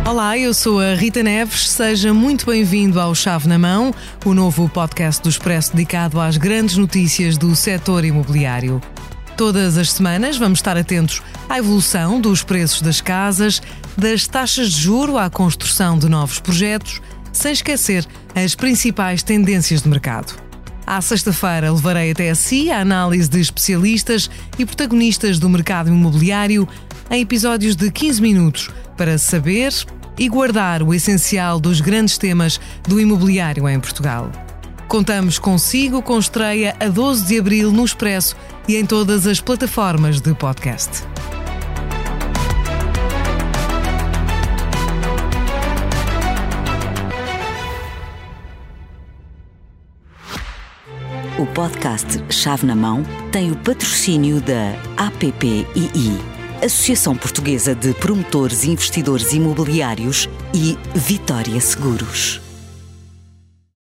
Olá, eu sou a Rita Neves, seja muito bem-vindo ao Chave na Mão, o novo podcast do Expresso dedicado às grandes notícias do setor imobiliário. Todas as semanas vamos estar atentos à evolução dos preços das casas, das taxas de juro à construção de novos projetos, sem esquecer as principais tendências de mercado. À sexta-feira levarei até si a análise de especialistas e protagonistas do mercado imobiliário em episódios de 15 minutos para saber e guardar o essencial dos grandes temas do imobiliário em Portugal. Contamos consigo com estreia a 12 de abril no Expresso e em todas as plataformas de podcast. O podcast Chave na Mão tem o patrocínio da APPII, Associação Portuguesa de Promotores e Investidores Imobiliários, e Vitória Seguros.